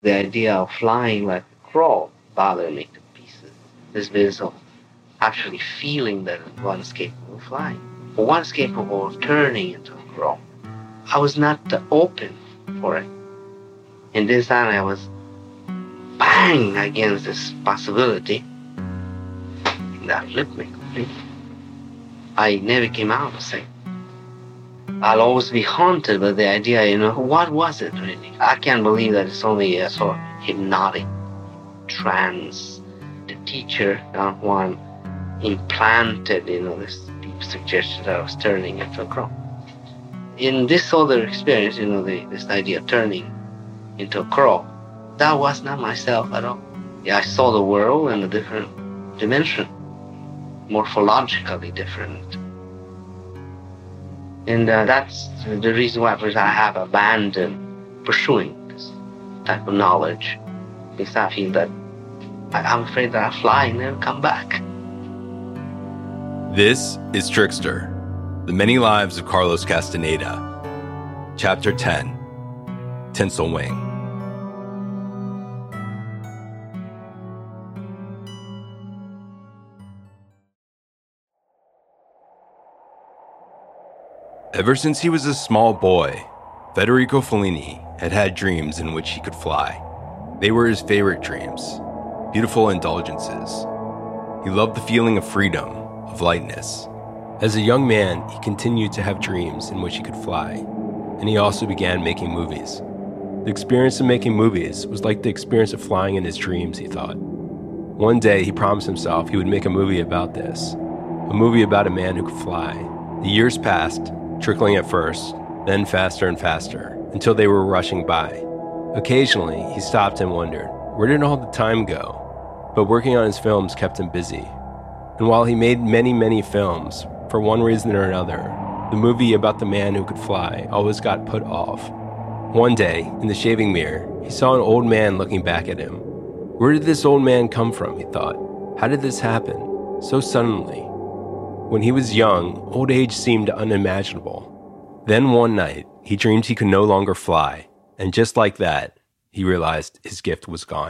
The idea of flying like a crow bothered me to pieces. This business of actually feeling that one's capable of flying, or one's capable of turning into a crow. I was not open for it. And this time I was bang against this possibility that flipped me completely. I never came out of it. I'll always be haunted by the idea, what was it really? I can't believe that it's only a sort of hypnotic trance. The teacher, Don Juan, implanted, this deep suggestion that I was turning into a crow. In this other experience, this idea of turning into a crow, that was not myself at all. Yeah, I saw the world in a different dimension, morphologically different. And that's the reason why I have abandoned pursuing this type of knowledge, because I feel that I'm afraid that I fly and never come back. This is Trickster, The Many Lives of Carlos Castaneda, Chapter 10, Tinsel Wing. Ever since he was a small boy, Federico Fellini had had dreams in which he could fly. They were his favorite dreams, beautiful indulgences. He loved the feeling of freedom, of lightness. As a young man, he continued to have dreams in which he could fly, and he also began making movies. The experience of making movies was like the experience of flying in his dreams, he thought. One day, he promised himself he would make a movie about this, a movie about a man who could fly. The years passed, trickling at first, then faster and faster, until they were rushing by. Occasionally, he stopped and wondered, where did all the time go? But working on his films kept him busy. And while he made many, many films, for one reason or another, the movie about the man who could fly always got put off. One day, in the shaving mirror, he saw an old man looking back at him. Where did this old man come from, he thought. How did this happen? So suddenly. When he was young, old age seemed unimaginable. Then one night, he dreamed he could no longer fly, and just like that, he realized his gift was gone.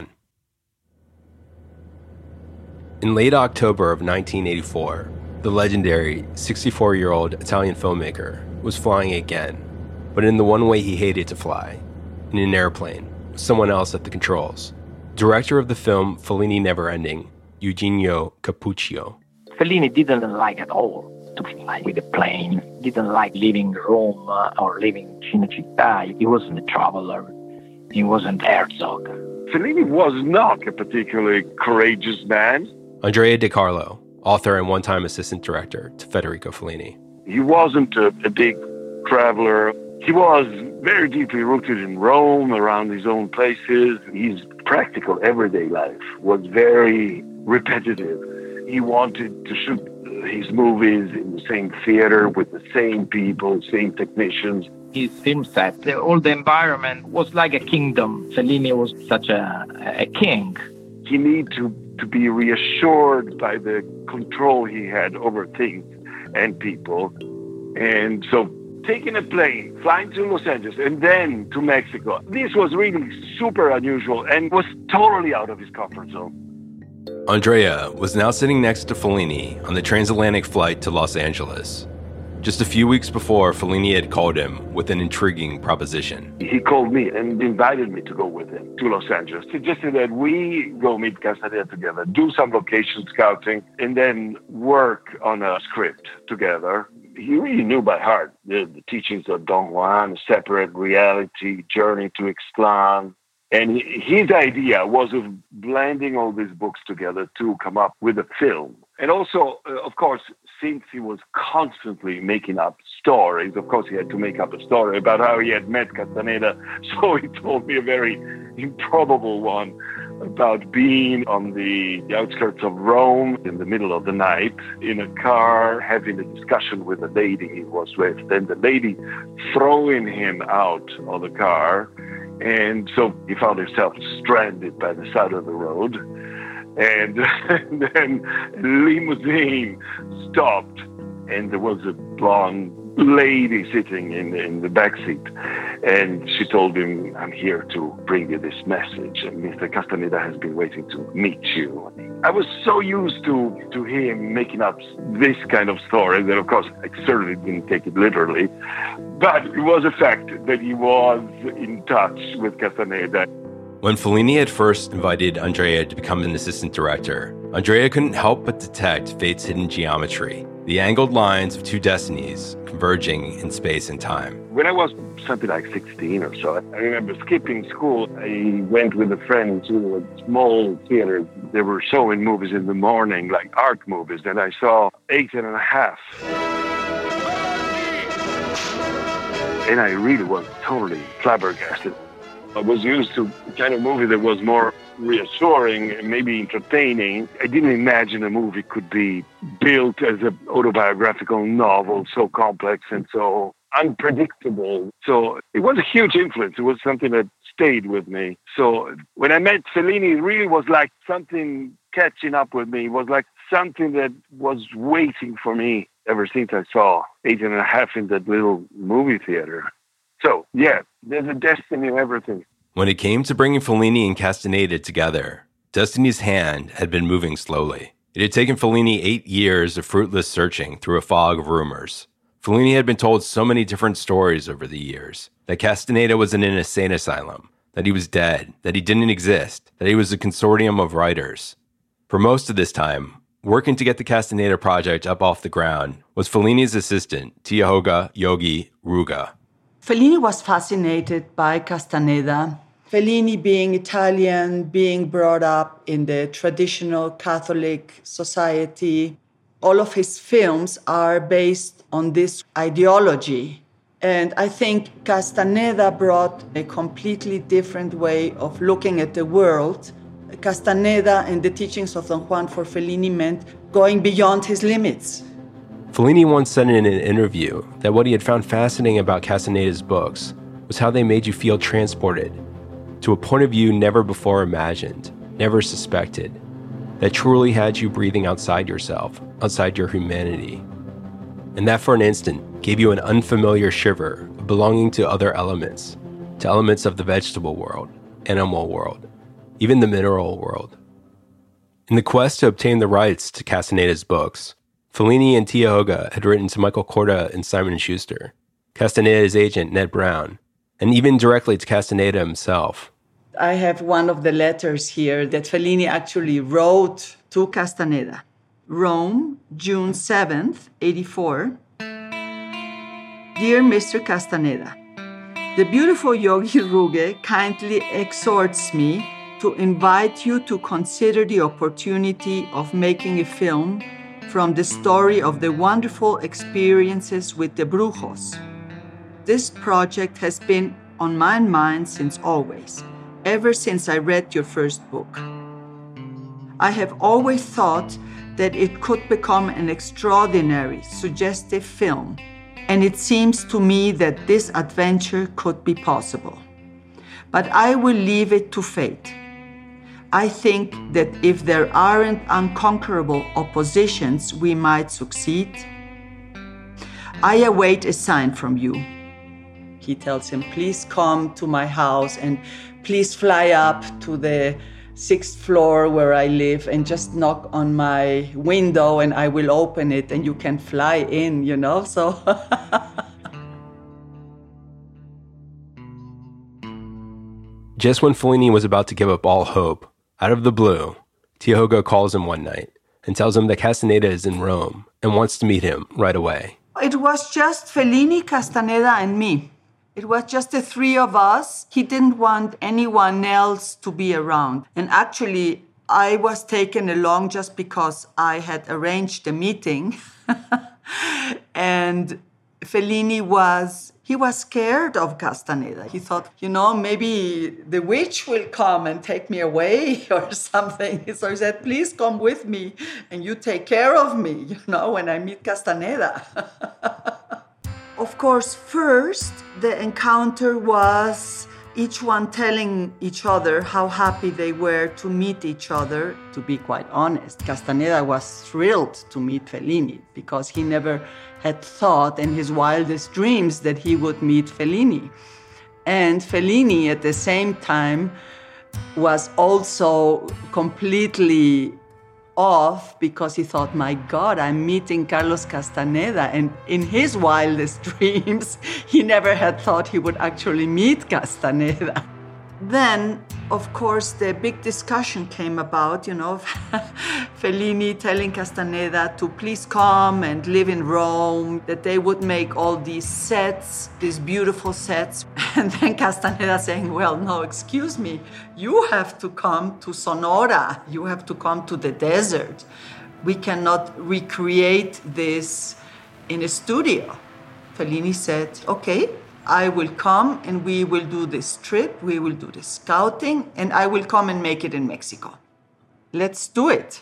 In late October of 1984, the legendary 64-year-old Italian filmmaker was flying again, but in the one way he hated to fly, in an airplane, with someone else at the controls. Director of the film Fellini Never Ending, Eugenio Cappuccio. Fellini didn't like at all to fly with a plane. He didn't like leaving Rome or leaving Cinecittà. He wasn't a traveler. He wasn't Herzog. Fellini was not a particularly courageous man. Andrea De Carlo, author and one-time assistant director to Federico Fellini. He wasn't a big traveler. He was very deeply rooted in Rome, around his own places. His practical everyday life was very repetitive. He wanted to shoot his movies in the same theater with the same people, same technicians. His film set, all the environment was like a kingdom. Fellini was such a king. He needed to be reassured by the control he had over things and people. And so taking a plane, flying to Los Angeles, and then to Mexico, this was really super unusual and was totally out of his comfort zone. Andrea was now sitting next to Fellini on the transatlantic flight to Los Angeles. Just a few weeks before, Fellini had called him with an intriguing proposition. He called me and invited me to go with him to Los Angeles. Suggested that we go meet Castaneda together, do some location scouting, and then work on a script together. He really knew by heart the teachings of Don Juan, Separate Reality, Journey to Ixtlan. And his idea was of blending all these books together to come up with a film. And also, of course, since he was constantly making up stories, of course, he had to make up a story about how he had met Castaneda. So he told me a very improbable one about being on the outskirts of Rome in the middle of the night in a car, having a discussion with a lady he was with, then the lady throwing him out of the car. And so he found himself stranded by the side of the road. And then a limousine stopped, and there was a blonde lady sitting in the back seat. And she told him, I'm here to bring you this message. And Mr. Castaneda has been waiting to meet you. I was so used to him making up this kind of story that, of course, I certainly didn't take it literally. But it was a fact that he was in touch with Castaneda. When Fellini had first invited Andrea to become an assistant director, Andrea couldn't help but detect fate's hidden geometry, the angled lines of two destinies converging in space and time. When I was something like 16 or so, I remember skipping school. I went with a friend to a small theater. They were showing movies in the morning, like art movies, and I saw 8.5. And I really was totally flabbergasted. I was used to a kind of movie that was more reassuring and maybe entertaining. I didn't imagine a movie could be built as an autobiographical novel, so complex and so unpredictable. So it was a huge influence. It was something that stayed with me. So when I met Fellini, it really was like something catching up with me. It was like something that was waiting for me ever since I saw 8.5 in that little movie theater. So, yeah, there's a destiny in everything. When it came to bringing Fellini and Castaneda together, destiny's hand had been moving slowly. It had taken Fellini 8 years of fruitless searching through a fog of rumors. Fellini had been told so many different stories over the years, that Castaneda was in an insane asylum, that he was dead, that he didn't exist, that he was a consortium of writers. For most of this time, working to get the Castaneda project up off the ground was Fellini's assistant, Tioga Yogi Ruga. Fellini was fascinated by Castaneda. Fellini, being Italian, being brought up in the traditional Catholic society, all of his films are based on this ideology. And I think Castaneda brought a completely different way of looking at the world. Castaneda and the teachings of Don Juan for Fellini meant going beyond his limits. Fellini once said in an interview that what he had found fascinating about Castaneda's books was how they made you feel transported to a point of view never before imagined, never suspected, that truly had you breathing outside yourself, outside your humanity. And that for an instant gave you an unfamiliar shiver of belonging to other elements, to elements of the vegetable world, animal world, even the mineral world. In the quest to obtain the rights to Castaneda's books, Fellini and Tioga had written to Michael Korda and Simon & Schuster, Castaneda's agent, Ned Brown, and even directly to Castaneda himself. I have one of the letters here that Fellini actually wrote to Castaneda. Rome, June 7th, 84. Dear Mr. Castaneda, the beautiful Yogi Ruge kindly exhorts me to invite you to consider the opportunity of making a film from the story of the wonderful experiences with the Brujos. This project has been on my mind since always, ever since I read your first book. I have always thought that it could become an extraordinary, suggestive film, and it seems to me that this adventure could be possible. But I will leave it to fate. I think that if there aren't unconquerable oppositions, we might succeed. I await a sign from you. He tells him, please come to my house and please fly up to the 6th floor where I live and just knock on my window and I will open it and you can fly in, you know, so. Just when Fellini was about to give up all hope, out of the blue, Tioga calls him one night and tells him that Castaneda is in Rome and wants to meet him right away. It was just Fellini, Castaneda, and me. It was just the three of us. He didn't want anyone else to be around. And actually, I was taken along just because I had arranged the meeting. And Fellini was scared of Castaneda. He thought, maybe the witch will come and take me away or something. So he said, please come with me and you take care of me, when I meet Castaneda. Of course, first, the encounter was each one telling each other how happy they were to meet each other. To be quite honest, Castaneda was thrilled to meet Fellini because he never had thought in his wildest dreams that he would meet Fellini. And Fellini, at the same time, was also completely off because he thought, my God, I'm meeting Carlos Castaneda. And in his wildest dreams, he never had thought he would actually meet Castaneda. Then, of course, the big discussion came about, Fellini telling Castaneda to please come and live in Rome, that they would make all these sets, these beautiful sets. And then Castaneda saying, well, no, excuse me, you have to come to Sonora. You have to come to the desert. We cannot recreate this in a studio. Fellini said, okay, I will come and we will do this trip, we will do the scouting, and I will come and make it in Mexico. Let's do it.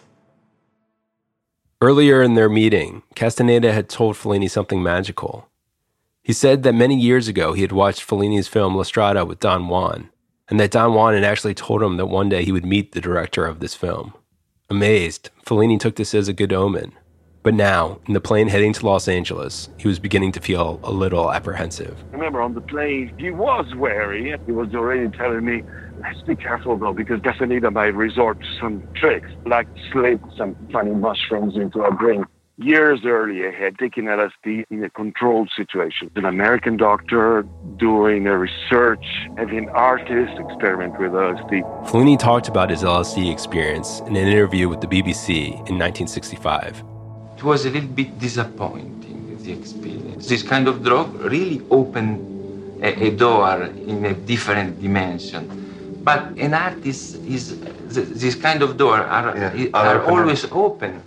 Earlier in their meeting, Castaneda had told Fellini something magical. He said that many years ago he had watched Fellini's film La Strada with Don Juan, and that Don Juan had actually told him that one day he would meet the director of this film. Amazed, Fellini took this as a good omen. But now, in the plane heading to Los Angeles, he was beginning to feel a little apprehensive. I remember on the plane, he was wary. He was already telling me, let's be careful though, because Castaneda might resort to some tricks, like slip some funny mushrooms into a drink. Years earlier, he had taken LSD in a controlled situation. An American doctor doing a research, having artists experiment with LSD. Fellini talked about his LSD experience in an interview with the BBC in 1965. It was a little bit disappointing, the experience. This kind of drug really opened a door in a different dimension. But an artist this kind of door are always open.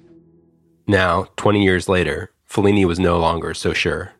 Now, 20 years later, Fellini was no longer so sure.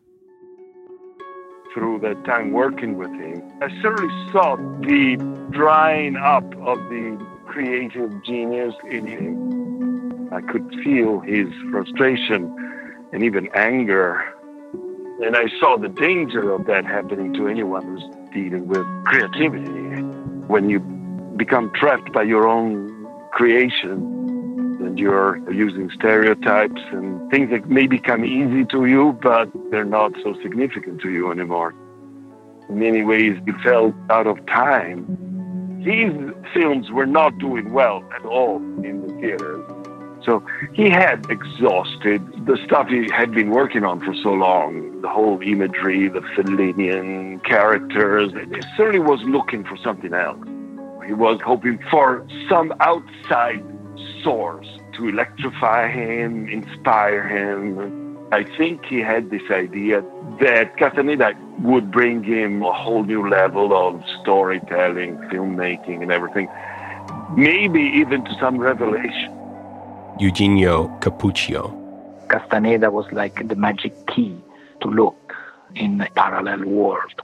Through that time working with him, I certainly saw the drying up of the creative genius in him. I could feel his frustration and even anger. And I saw the danger of that happening to anyone who's dealing with creativity. When you become trapped by your own creation, and you're using stereotypes and things that may become easy to you, but they're not so significant to you anymore. In many ways, you felt out of time. These films were not doing well at all in the theaters. So he had exhausted the stuff he had been working on for so long, the whole imagery, the Fellinian characters. He certainly was looking for something else. He was hoping for some outside source to electrify him, inspire him. I think he had this idea that Castaneda would bring him a whole new level of storytelling, filmmaking, and everything. Maybe even to some revelation. Eugenio Cappuccio. Castaneda was like the magic key to look in a parallel world.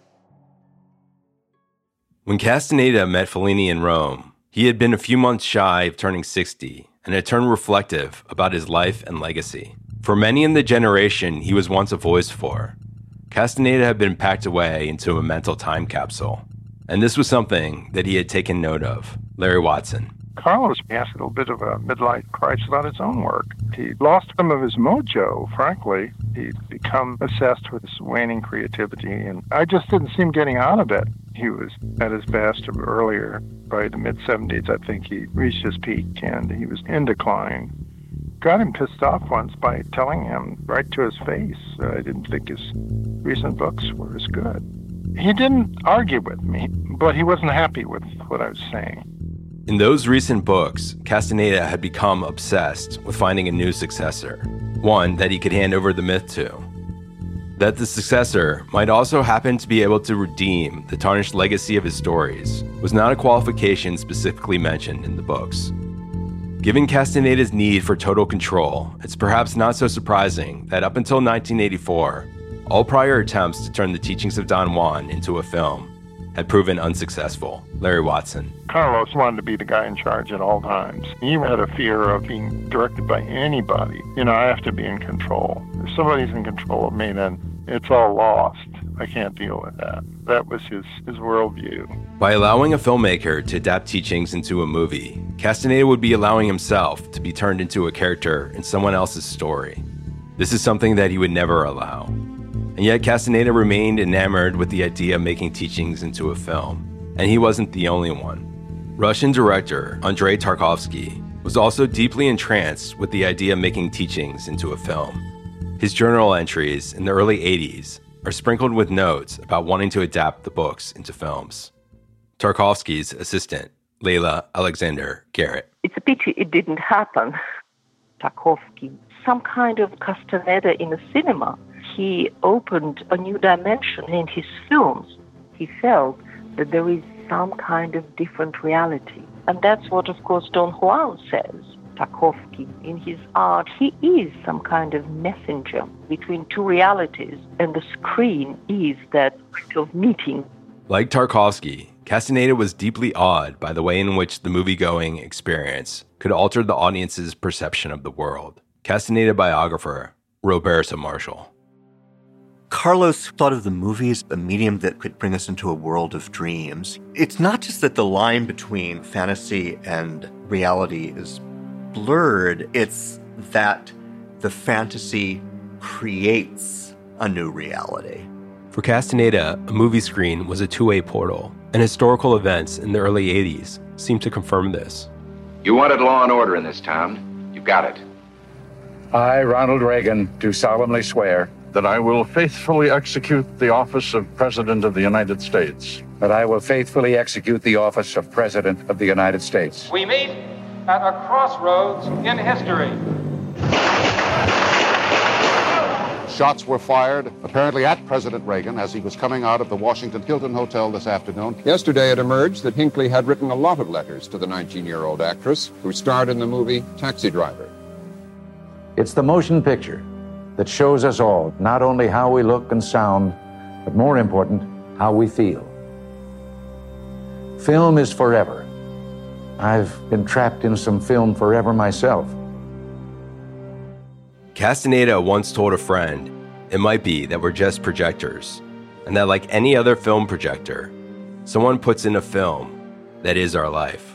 When Castaneda met Fellini in Rome, he had been a few months shy of turning 60 and had turned reflective about his life and legacy. For many in the generation he was once a voice for, Castaneda had been packed away into a mental time capsule. And this was something that he had taken note of. Larry Watson. Carlos had a little bit of a midlife crisis about his own work. He lost some of his mojo, frankly. He'd become obsessed with his waning creativity, and I just didn't see him getting out of it. He was at his best earlier. By the mid-70s, I think he reached his peak, and he was in decline. Got him pissed off once by telling him right to his face I didn't think his recent books were as good. He didn't argue with me, but he wasn't happy with what I was saying. In those recent books, Castaneda had become obsessed with finding a new successor, one that he could hand over the myth to. That the successor might also happen to be able to redeem the tarnished legacy of his stories was not a qualification specifically mentioned in the books. Given Castaneda's need for total control, it's perhaps not so surprising that up until 1984, all prior attempts to turn the teachings of Don Juan into a film had proven unsuccessful. Larry Watson. Carlos wanted to be the guy in charge at all times. He had a fear of being directed by anybody. I have to be in control. If somebody's in control of me, then it's all lost. I can't deal with that. That was his worldview. By allowing a filmmaker to adapt teachings into a movie, Castaneda would be allowing himself to be turned into a character in someone else's story. This is something that he would never allow. And yet Castaneda remained enamored with the idea of making teachings into a film. And he wasn't the only one. Russian director Andrei Tarkovsky was also deeply entranced with the idea of making teachings into a film. His journal entries in the early 80s are sprinkled with notes about wanting to adapt the books into films. Tarkovsky's assistant, Layla Alexander Garrett. It's a pity it didn't happen. Tarkovsky, some kind of Castaneda in the cinema. He opened a new dimension in his films. He felt that there is some kind of different reality. And that's what, of course, Don Juan says. Tarkovsky, in his art, he is some kind of messenger between two realities, and the screen is that kind of meeting. Like Tarkovsky, Castaneda was deeply awed by the way in which the movie-going experience could alter the audience's perception of the world. Castaneda biographer Roberta Marshall. Carlos thought of the movie as a medium that could bring us into a world of dreams. It's not just that the line between fantasy and reality is blurred, it's that the fantasy creates a new reality. For Castaneda, a movie screen was a two-way portal, and historical events in the early 80s seemed to confirm this. You wanted law and order in this town. You got it. I, Ronald Reagan, do solemnly swear that I will faithfully execute the office of President of the United States. That I will faithfully execute the office of President of the United States. We meet at a crossroads in history. Shots were fired, apparently at President Reagan as he was coming out of the Washington Hilton Hotel this afternoon. Yesterday it emerged that Hinckley had written a lot of letters to the 19-year-old actress who starred in the movie Taxi Driver. It's the motion picture that shows us all not only how we look and sound, but more important, how we feel. Film is forever. I've been trapped in some film forever myself. Castaneda once told a friend, it might be that we're just projectors, and that like any other film projector, someone puts in a film that is our life.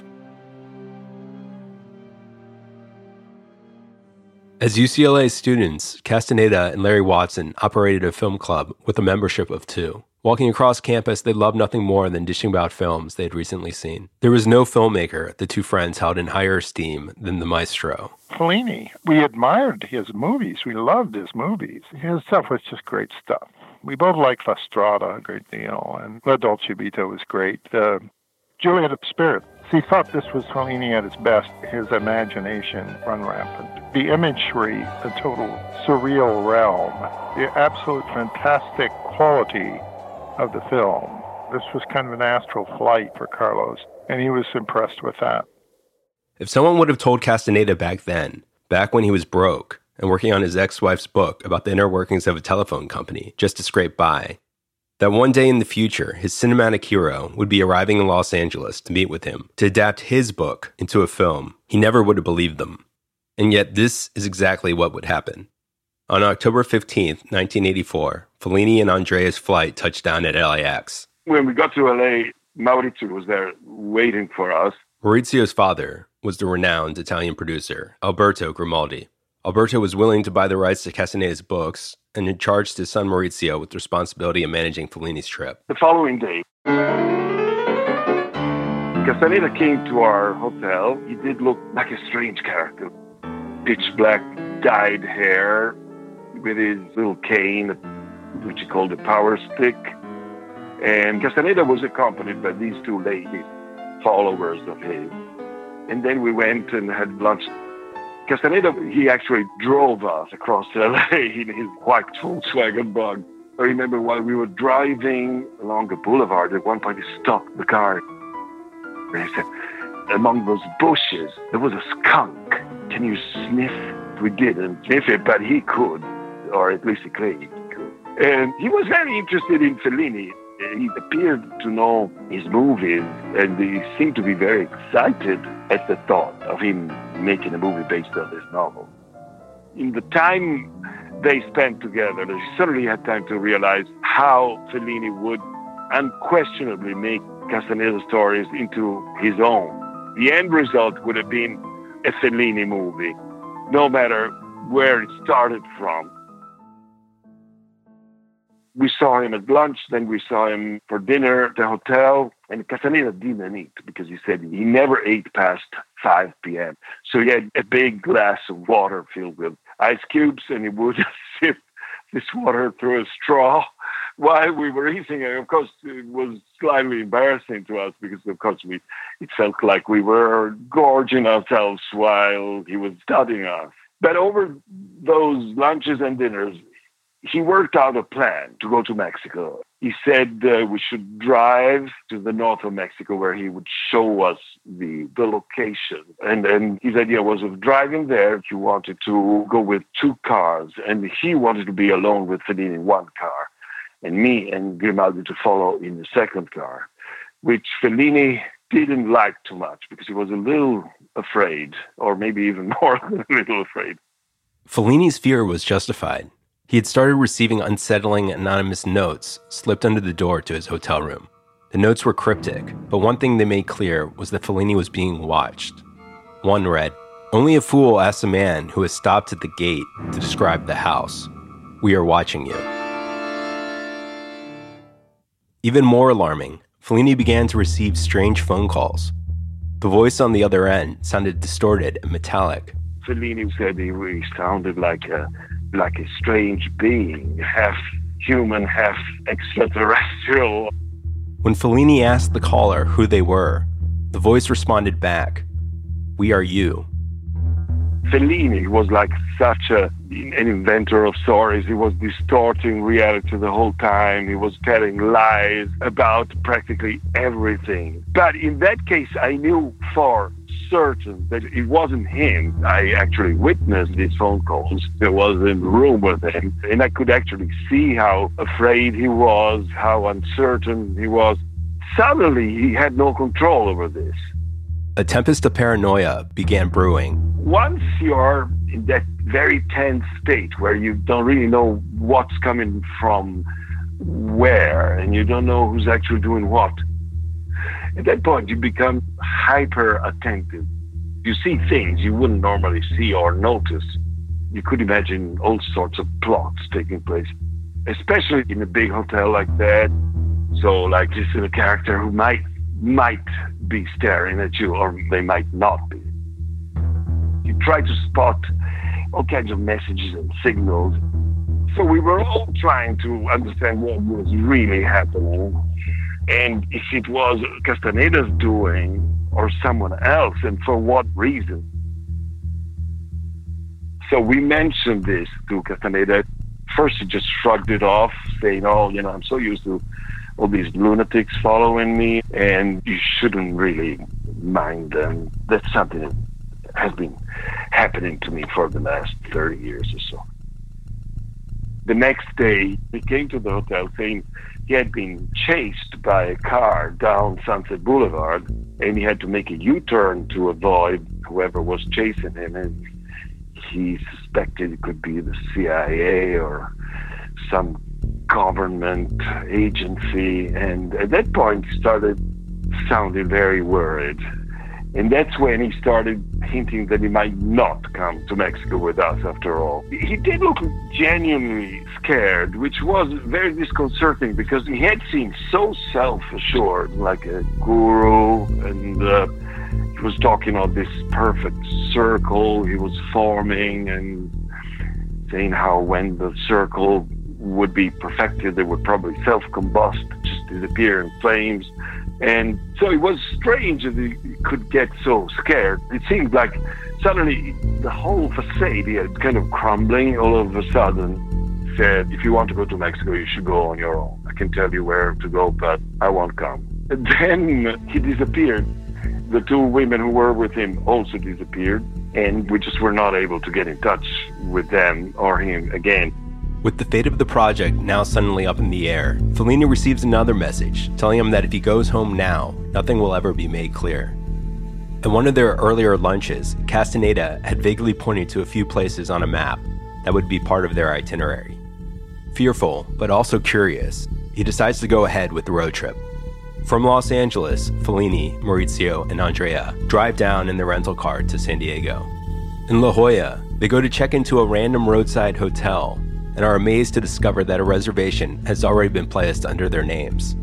As UCLA students, Castaneda and Larry Watson operated a film club with a membership of 2. Walking across campus, they loved nothing more than dishing about films they had recently seen. There was no filmmaker the two friends held in higher esteem than the maestro. Fellini, we admired his movies. We loved his movies. His stuff was just great stuff. We both liked La Strada a great deal, and La Dolce Vita was great. Juliet of Spirit. He thought this was Fellini at his best, his imagination run rampant. The imagery, the total surreal realm, the absolute fantastic quality of the film. This was kind of an astral flight for Carlos, and he was impressed with that. If someone would have told Castaneda back then, back when he was broke and working on his ex-wife's book about the inner workings of a telephone company just to scrape by, that one day in the future, his cinematic hero would be arriving in Los Angeles to meet with him to adapt his book into a film, he never would have believed them. And yet this is exactly what would happen. On October 15th, 1984, Fellini and Andrea's flight touched down at LAX. When we got to LA, Maurizio was there waiting for us. Maurizio's father was the renowned Italian producer, Alberto Grimaldi. Alberto was willing to buy the rights to Castaneda's books and had charged his son Maurizio with the responsibility of managing Fellini's trip. The following day, Castaneda came to our hotel. He did look like a strange character. Pitch black, dyed hair, with his little cane, which he called a power stick. And Castaneda was accompanied by these 2 ladies, followers of his. And then we went and had lunch. Castaneda, he actually drove us across LA in his white Volkswagen Bug. I remember while we were driving along a boulevard, at one point he stopped the car. And he said, among those bushes, there was a skunk. Can you sniff? We didn't sniff it, but he could, or at least he claimed he could. And he was very interested in Fellini. He appeared to know his movies, and he seemed to be very excited at the thought of him making a movie based on this novel. In the time they spent together, he certainly had time to realize how Fellini would unquestionably make Castaneda's stories into his own. The end result would have been a Fellini movie, no matter where it started from. We saw him at lunch, then we saw him for dinner at the hotel, and Castaneda didn't eat because he said he never ate past 5 p.m. So he had a big glass of water filled with ice cubes, and he would sip this water through a straw while we were eating. And of course, it was slightly embarrassing to us because, of course, it felt like we were gorging ourselves while he was studying us. But over those lunches and dinners, he worked out a plan to go to Mexico. He said we should drive to the north of Mexico where he would show us the location. And his idea was of driving there. He wanted to go with 2 cars, and he wanted to be alone with Fellini in 1 car, and me and Grimaldi to follow in the 2nd car, which Fellini didn't like too much because he was a little afraid, or maybe even more than a little afraid. Fellini's fear was justified. He had started receiving unsettling anonymous notes slipped under the door to his hotel room. The notes were cryptic, but one thing they made clear was that Fellini was being watched. One read, "Only a fool asks a man who has stopped at the gate to describe the house. We are watching you." Even more alarming, Fellini began to receive strange phone calls. The voice on the other end sounded distorted and metallic. Fellini said he sounded like a strange being, half human, half extraterrestrial. When Fellini asked the caller who they were, the voice responded back, "We are you." Fellini was like such an inventor of stories. He was distorting reality the whole time. He was telling lies about practically everything. But in that case, I knew for certain that it wasn't him. I actually witnessed these phone calls. I was in the room with him, and I could actually see how afraid he was, how uncertain he was. Suddenly, he had no control over this. A tempest of paranoia began brewing. Once you're in that very tense state where you don't really know what's coming from where, and you don't know who's actually doing what, at that point you become hyper attentive. You see things you wouldn't normally see or notice. You could imagine all sorts of plots taking place, especially in a big hotel like that. So like this is a character who might be staring at you, or they might not be. You try to spot all kinds of messages and signals. So we were all trying to understand what was really happening, and if it was Castaneda's doing or someone else, and for what reason. So we mentioned this to Castaneda. First he just shrugged it off, saying, I'm so used to all these lunatics following me, and you shouldn't really mind them. That's something that has been happening to me for the last 30 years or so. The next day, he came to the hotel saying he had been chased by a car down Sunset Boulevard, and he had to make a U-turn to avoid whoever was chasing him, and he suspected it could be the CIA or some government agency, and at that point he started sounding very worried. And that's when he started hinting that he might not come to Mexico with us after all. He did look genuinely scared, which was very disconcerting because he had seemed so self-assured, like a guru, and he was talking of this perfect circle he was forming and saying how when the circle would be perfected, they would probably self-combust, just disappear in flames. And so it was strange that he could get so scared. It seemed like suddenly the whole facade is kind of crumbling all of a sudden. Said, if you want to go to Mexico, you should go on your own. I can tell you where to go, but I won't come. And then he disappeared. The 2 women who were with him also disappeared, and we just were not able to get in touch with them or him again. With the fate of the project now suddenly up in the air, Fellini receives another message telling him that if he goes home now, nothing will ever be made clear. At one of their earlier lunches, Castaneda had vaguely pointed to a few places on a map. that would be part of their itinerary. Fearful, but also curious, he decides to go ahead with the road trip. From Los Angeles, Fellini, Maurizio, and Andrea drive down in their rental car to San Diego. In La Jolla, they go to check into a random roadside hotel and are amazed to discover that a reservation has already been placed under their names.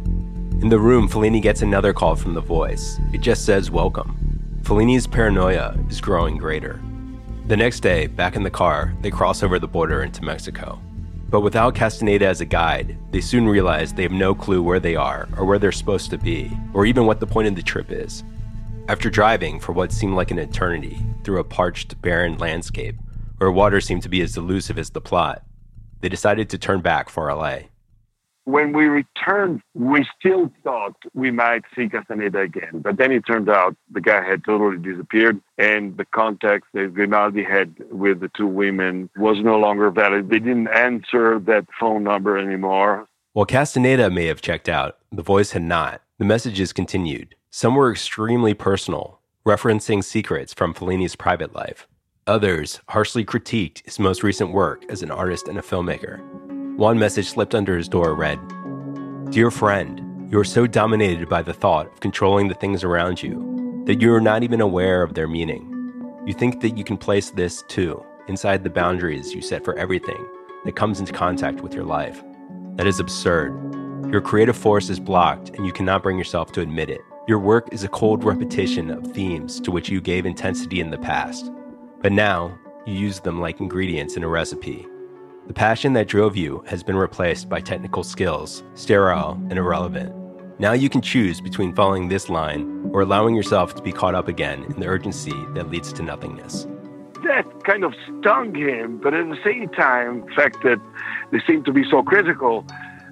In the room, Fellini gets another call from the voice. It just says, "Welcome." Fellini's paranoia is growing greater. The next day, back in the car, they cross over the border into Mexico. But without Castaneda as a guide, they soon realize they have no clue where they are or where they're supposed to be, or even what the point of the trip is. After driving for what seemed like an eternity through a parched, barren landscape, where water seemed to be as elusive as the plot, they decided to turn back for LA. When we returned, we still thought we might see Castaneda again. But then it turned out the guy had totally disappeared, and the contact that Grimaldi had with the two women was no longer valid. They didn't answer that phone number anymore. While Castaneda may have checked out, the voice had not. The messages continued. Some were extremely personal, referencing secrets from Fellini's private life. Others harshly critiqued his most recent work as an artist and a filmmaker. One message slipped under his door read, "Dear friend, you are so dominated by the thought of controlling the things around you that you are not even aware of their meaning. You think that you can place this, too, inside the boundaries you set for everything that comes into contact with your life. That is absurd. Your creative force is blocked and you cannot bring yourself to admit it. Your work is a cold repetition of themes to which you gave intensity in the past, but now you use them like ingredients in a recipe. The passion that drove you has been replaced by technical skills, sterile and irrelevant. Now you can choose between following this line or allowing yourself to be caught up again in the urgency that leads to nothingness." That kind of stung him, but at the same time, the fact that they seemed to be so critical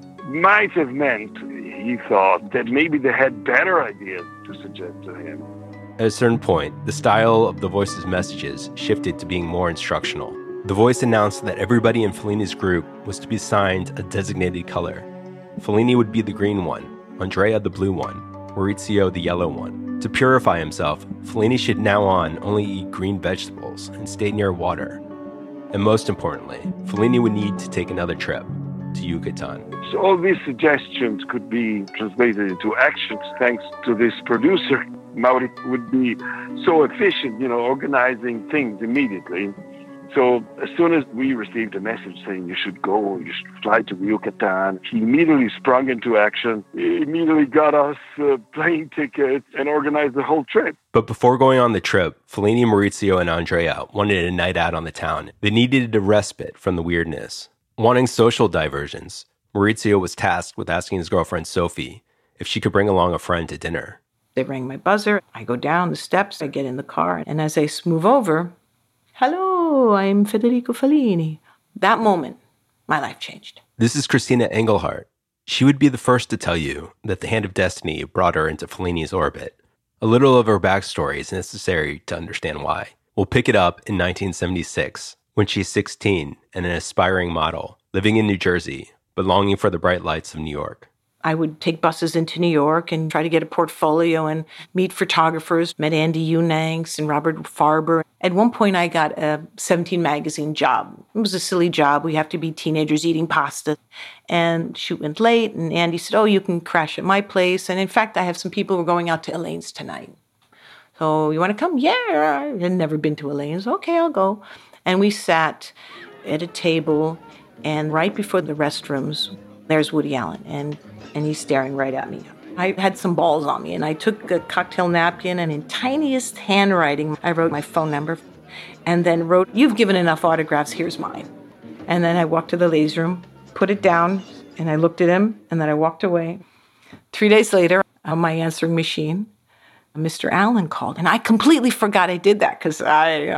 might have meant, he thought, that maybe they had better ideas to suggest to him. At a certain point, the style of the voice's messages shifted to being more instructional. The voice announced that everybody in Fellini's group was to be assigned a designated color. Fellini would be the green one, Andrea the blue one, Maurizio the yellow one. To purify himself, Fellini should now on only eat green vegetables and stay near water. And most importantly, Fellini would need to take another trip to Yucatan. So all these suggestions could be translated into actions thanks to this producer. Mauri would be so efficient, organizing things immediately. So as soon as we received a message saying you should fly to Yucatan, he immediately sprung into action. He immediately got us plane tickets and organized the whole trip. But before going on the trip, Fellini, Maurizio, and Andrea wanted a night out on the town. They needed a respite from the weirdness. Wanting social diversions, Maurizio was tasked with asking his girlfriend Sophie if she could bring along a friend to dinner. They rang my buzzer. I go down the steps. I get in the car. And as I move over, "Hello, I'm Federico Fellini." That moment, my life changed. This is Christina Engelhardt. She would be the first to tell you that the hand of destiny brought her into Fellini's orbit. A little of her backstory is necessary to understand why. We'll pick it up in 1976, when she's 16 and an aspiring model, living in New Jersey, but longing for the bright lights of New York. I would take buses into New York and try to get a portfolio and meet photographers. Met Andy Unanks and Robert Farber. At one point, I got a 17 magazine job. It was a silly job. We have to be teenagers eating pasta. And shoot went late, and Andy said, "Oh, you can crash at my place. And in fact, I have some people who are going out to Elaine's tonight. So you want to come?" "Yeah, I had never been to Elaine's." "Okay, I'll go." And we sat at a table, and right before the restrooms, there's Woody Allen, and he's staring right at me. I had some balls on me, and I took a cocktail napkin, and in tiniest handwriting, I wrote my phone number, and then wrote, "You've given enough autographs, here's mine." And then I walked to the ladies' room, put it down, and I looked at him, and then I walked away. 3 days later, on my answering machine, Mr. Allen called, and I completely forgot I did that, because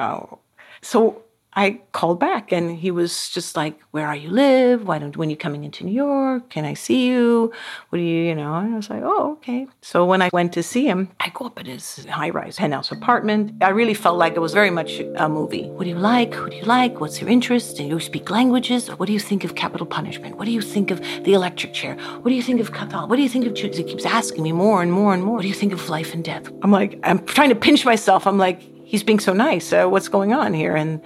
So I called back, and he was just like, "Where are you live? When are you coming into New York? Can I see you? What do you?" And I was like, "Oh, okay." So when I went to see him, I go up at his high-rise penthouse apartment. I really felt like it was very much a movie. "What do you like? Who do you like? What's your interest? Do you speak languages? What do you think of capital punishment? What do you think of the electric chair? What do you think of Cathal? What do you think of Jews?" He keeps asking me more and more and more. "What do you think of life and death?" I'm trying to pinch myself. I'm like, he's being so nice. What's going on here? And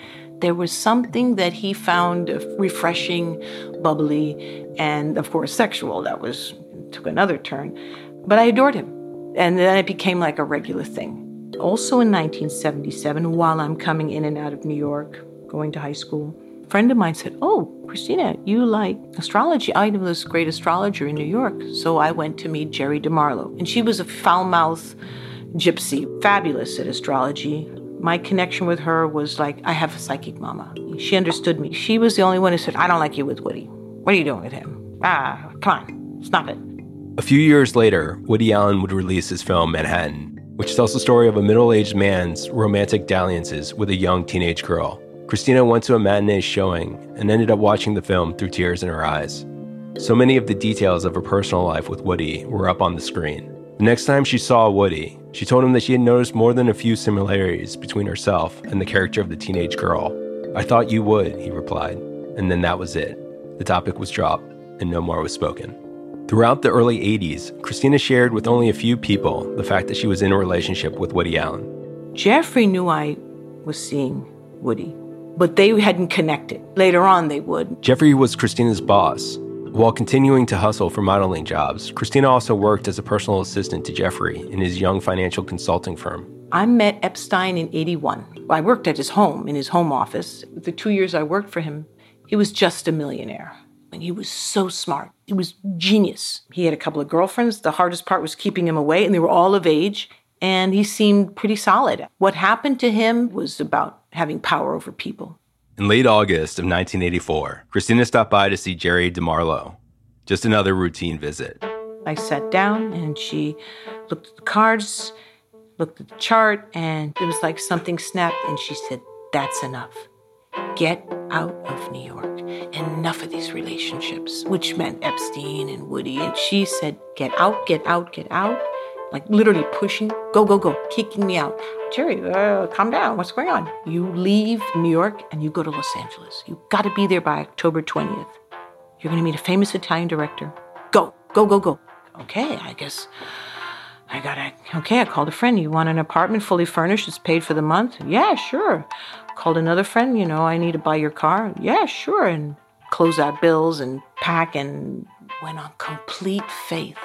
There was something that he found refreshing, bubbly, and of course sexual. Took another turn. But I adored him. And then it became like a regular thing. Also in 1977, while I'm coming in and out of New York, going to high school, a friend of mine said, "Oh, Christina, you like astrology. I know this great astrologer in New York." So I went to meet Jerry DeMarlo. And she was a foul-mouthed gypsy, fabulous at astrology. My connection with her was like, I have a psychic mama. She understood me. She was the only one who said, "I don't like you with Woody. What are you doing with him? Come on, stop it." A few years later, Woody Allen would release his film Manhattan, which tells the story of a middle-aged man's romantic dalliances with a young teenage girl. Christina went to a matinee showing and ended up watching the film through tears in her eyes. So many of the details of her personal life with Woody were up on the screen. The next time she saw Woody, she told him that she had noticed more than a few similarities between herself and the character of the teenage girl. "I thought you would," he replied, and then that was it. The topic was dropped, and no more was spoken. Throughout the early 80s, Christina shared with only a few people the fact that she was in a relationship with Woody Allen. Jeffrey knew I was seeing Woody, but they hadn't connected. Later on, they would. Jeffrey was Christina's boss. While continuing to hustle for modeling jobs, Christina also worked as a personal assistant to Jeffrey in his young financial consulting firm. I met Epstein in 81. I worked at his home, in his home office. The 2 years I worked for him, he was just a millionaire. And he was so smart. He was genius. He had a couple of girlfriends. The hardest part was keeping him away, and they were all of age, and he seemed pretty solid. What happened to him was about having power over people. In late August of 1984, Christina stopped by to see Jerry DeMarlo. Just another routine visit. I sat down, and she looked at the cards, looked at the chart, and it was like something snapped, and she said, "That's enough. Get out of New York. Enough of these relationships," which meant Epstein and Woody. And she said, "Get out, get out, get out." Like literally pushing, go, go, go, kicking me out. "Jerry, calm down. What's going on? You leave New York and you go to Los Angeles. You got to be there by October 20th. You're going to meet a famous Italian director. Go, go, go, go." Okay, I guess I called a friend. "You want an apartment fully furnished? It's paid for the month?" "Yeah, sure." Called another friend, "I need to buy your car." "Yeah, sure." And close out bills and pack and went on complete faith.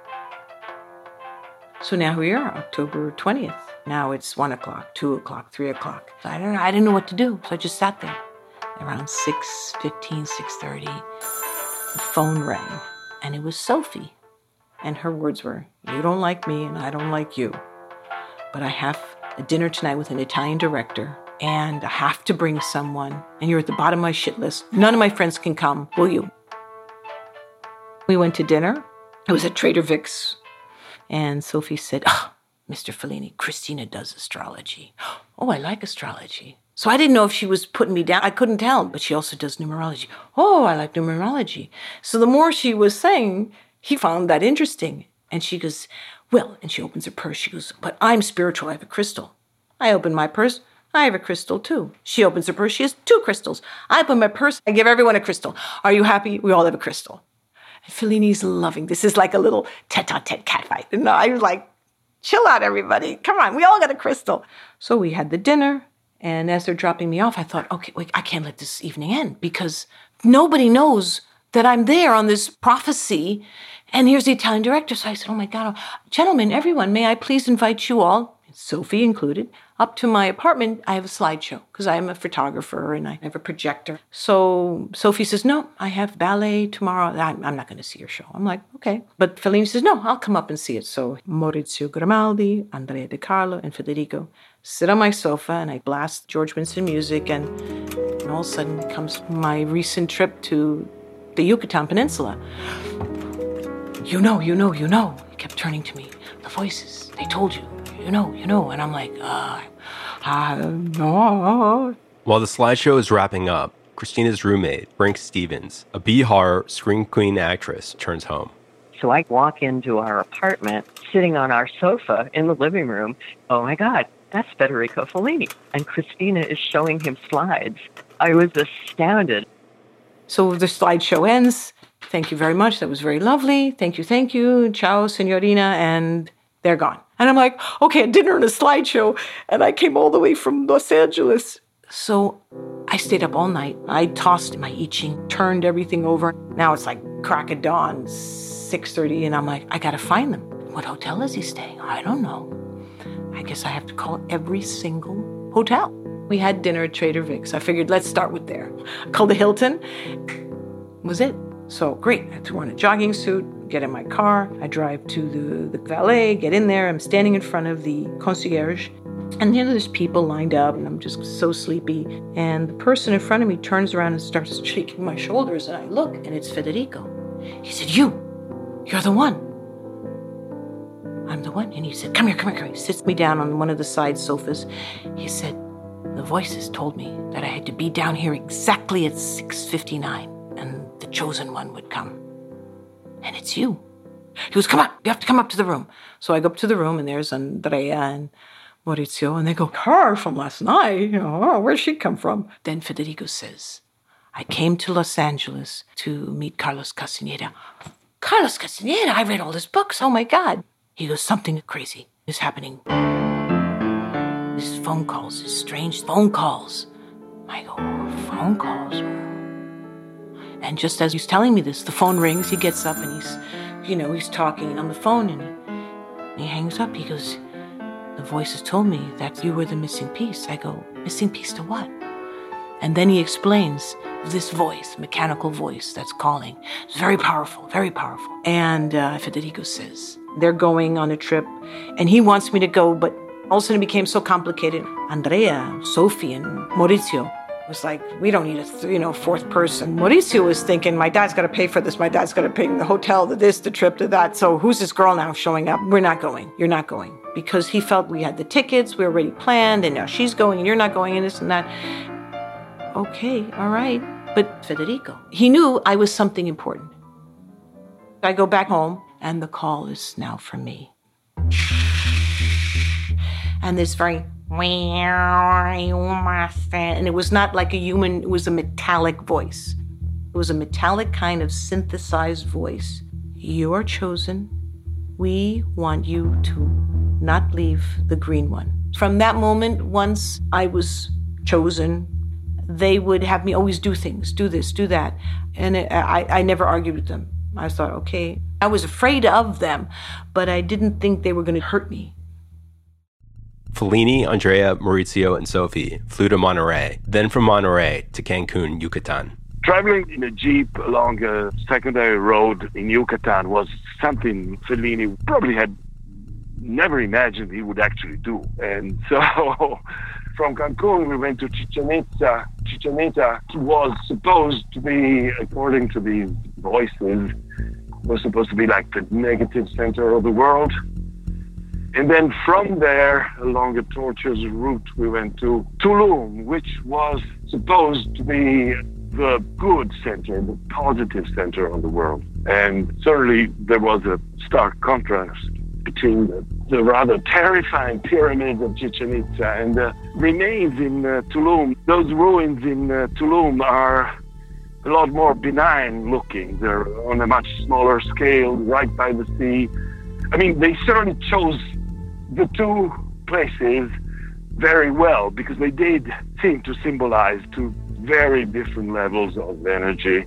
So now here we are, October 20th. Now it's 1 o'clock, 2 o'clock, 3 o'clock. So I didn't know what to do. So I just sat there. Around 6:15, 6:30, the phone rang. And it was Sophie. And her words were, "You don't like me and I don't like you. But I have a dinner tonight with an Italian director. And I have to bring someone. And you're at the bottom of my shit list. None of my friends can come. Will you?" We went to dinner. It was at Trader Vic's. And Sophie said, "Oh, Mr. Fellini, Christina does astrology." "Oh, I like astrology." So I didn't know if she was putting me down. I couldn't tell. But she also does numerology. "Oh, I like numerology." So the more she was saying, he found that interesting. And she goes, "Well," and she opens her purse. She goes, "But I'm spiritual. I have a crystal." I open my purse. I have a crystal too. She opens her purse. She has 2 crystals. I open my purse. I give everyone a crystal. Are you happy? We all have a crystal. And Fellini's loving. This is like a little tete-a-tete catfight. And I was like, chill out, everybody. Come on. We all got a crystal. So we had the dinner. And as they're dropping me off, I thought, okay, wait, I can't let this evening end because nobody knows that I'm there on this prophecy. And here's the Italian director. So I said, "Oh my God, gentlemen, everyone, may I please invite you all," Sophie included, "up to my apartment. I have a slideshow because I am a photographer and I have a projector." So Sophie says, "No, I have ballet tomorrow. I'm not going to see your show." I'm like, "Okay." But Fellini says, "No, I'll come up and see it." So Maurizio Grimaldi, Andrea De Carlo, and Federico sit on my sofa and I blast George Winston music. And all of a sudden comes my recent trip to the Yucatan Peninsula. You know. He kept turning to me. "The voices, they told you. You know." And I'm like, no. While the slideshow is wrapping up, Christina's roommate, Brink Stevens, a B-horror scream queen actress, turns home. So I walk into our apartment, sitting on our sofa in the living room. Oh my God, that's Federico Fellini. And Christina is showing him slides. I was astounded. So the slideshow ends. "Thank you very much. That was very lovely. Thank you. Ciao, signorina." And they're gone. And I'm like, okay, a dinner and a slideshow. And I came all the way from Los Angeles. So I stayed up all night. I tossed my I Ching, turned everything over. Now it's like crack of dawn, 6:30, and I'm like, I gotta find them. What hotel is he staying? I don't know. I guess I have to call every single hotel. We had dinner at Trader Vic's. I figured, let's start with there. I called the Hilton. Was it. So great. I threw on a jogging suit, get in my car. I drive to the valet, get in there. I'm standing in front of the concierge. And there's people lined up, and I'm just so sleepy. And the person in front of me turns around and starts shaking my shoulders. And I look, and it's Federico. He said, you're the one. I'm the one. And he said, come here. He sits me down on one of the side sofas. He said, the voices told me that I had to be down here exactly at 6:59, and the chosen one would come. And it's you. He goes, come on, you have to come up to the room. So I go up to the room, and there's Andrea and Maurizio, and they go, her from last night? Oh, where'd she come from? Then Federico says, I came to Los Angeles to meet Carlos Castaneda. Carlos Castaneda? I read all his books. Oh, my God. He goes, something crazy is happening. These phone calls, these strange phone calls. I go, phone calls? And just as he's telling me this, the phone rings. He gets up, and he's talking on the phone, and he hangs up. He goes, the voices told me that you were the missing piece. I go, missing piece to what? And then he explains this voice, mechanical voice that's calling. It's very powerful, very powerful. And Federico says, they're going on a trip, and he wants me to go, but all of a sudden it became so complicated. Andrea, Sophie, and Maurizio was like, we don't need a fourth person. Maurizio was thinking, my dad's got to pay for this. My dad's got to pay the hotel, the this, the trip, the that. So who's this girl now showing up? We're not going. You're not going. Because he felt we had the tickets, we were already planned, and now she's going, and you're not going, and this and that. Okay, all right. But Federico, he knew I was something important. I go back home, and the call is now for me. And this very, and it was not like a human, it was a metallic voice. It was a metallic kind of synthesized voice. You are chosen. We want you to not leave the green one. From that moment, once I was chosen, they would have me always do things, do this, do that. And I never argued with them. I thought, okay, I was afraid of them, but I didn't think they were going to hurt me. Fellini, Andrea, Maurizio, and Sophie flew to Monterey, then from Monterey to Cancun, Yucatan. Traveling in a Jeep along a secondary road in Yucatan was something Fellini probably had never imagined he would actually do. And so from Cancun, we went to Chichen Itza. Chichen Itza was supposed to be, according to these voices, was supposed to be like the negative center of the world. And then from there, along a tortuous route, we went to Tulum, which was supposed to be the good center, the positive center of the world. And certainly there was a stark contrast between the rather terrifying pyramids of Chichen Itza and the remains in Tulum. Those ruins in Tulum are a lot more benign looking. They're on a much smaller scale, right by the sea. I mean, they certainly chose the two places very well because they did seem to symbolize two very different levels of energy.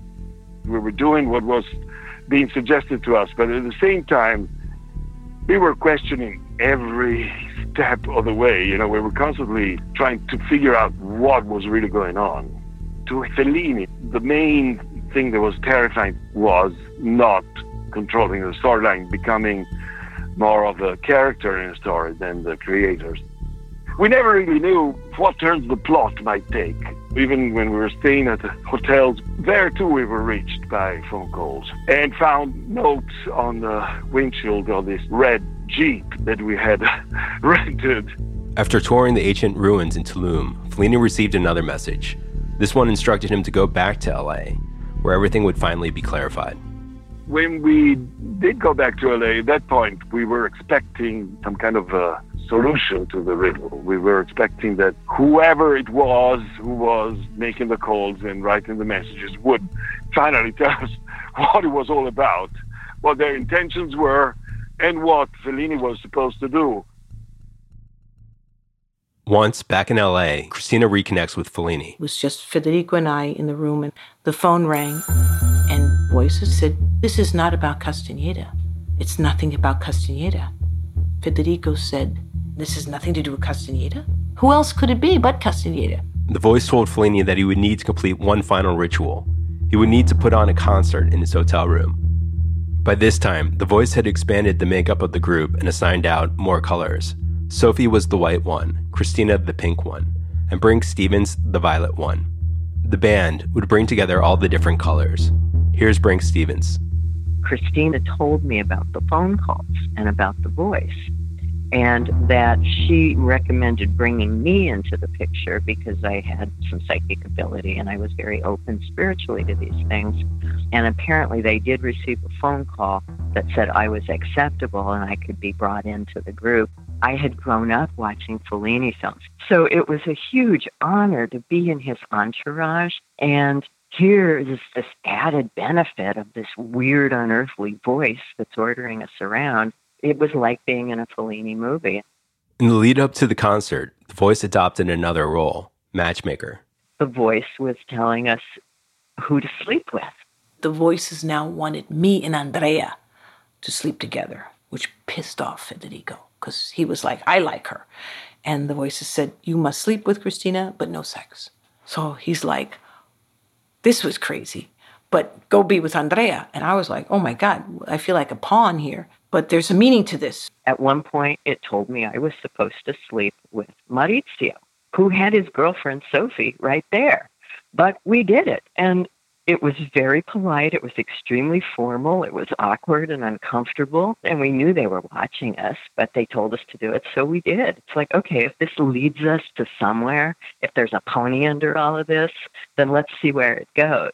We were doing what was being suggested to us, but at the same time, we were questioning every step of the way. You know, we were constantly trying to figure out what was really going on. To Fellini, the main thing that was terrifying was not controlling the storyline, becoming more of a character in a story than the creators. We never really knew what turns the plot might take. Even when we were staying at the hotels, there too we were reached by phone calls and found notes on the windshield of this red Jeep that we had rented. After touring the ancient ruins in Tulum, Fellini received another message. This one instructed him to go back to LA, where everything would finally be clarified. When we did go back to LA, at that point, we were expecting some kind of a solution to the riddle. We were expecting that whoever it was who was making the calls and writing the messages would finally tell us what it was all about, what their intentions were, and what Fellini was supposed to do. Once, back in LA, Cristina reconnects with Fellini. It was just Federico and I in the room, and the phone rang, and voices said, "This is not about Castañeda. It's nothing about Castañeda." Federico said, "This has nothing to do with Castañeda? Who else could it be but Castañeda?" The voice told Fellini that he would need to complete one final ritual. He would need to put on a concert in his hotel room. By this time, the voice had expanded the makeup of the group and assigned out more colors. Sophie was the white one, Cristina the pink one, and Brinke Stevens the violet one. The band would bring together all the different colors. Here's Brinke Stevens. Cristina told me about the phone calls and about the voice, and that she recommended bringing me into the picture because I had some psychic ability and I was very open spiritually to these things. And apparently they did receive a phone call that said I was acceptable and I could be brought into the group. I had grown up watching Fellini films, so it was a huge honor to be in his entourage. And here is this added benefit of this weird, unearthly voice that's ordering us around. It was like being in a Fellini movie. In the lead up to the concert, the voice adopted another role, matchmaker. The voice was telling us who to sleep with. The voices now wanted me and Andrea to sleep together, which pissed off Federico, because he was like, I like her. And the voices said, you must sleep with Cristina, but no sex. So he's like, this was crazy, but go be with Andrea. And I was like, oh my God, I feel like a pawn here. But there's a meaning to this. At one point, it told me I was supposed to sleep with Maurizio, who had his girlfriend, Sophie, right there. But we did it. And it was very polite. It was extremely formal. It was awkward and uncomfortable. And we knew they were watching us, but they told us to do it, so we did. It's like, okay, if this leads us to somewhere, if there's a pony under all of this, then let's see where it goes.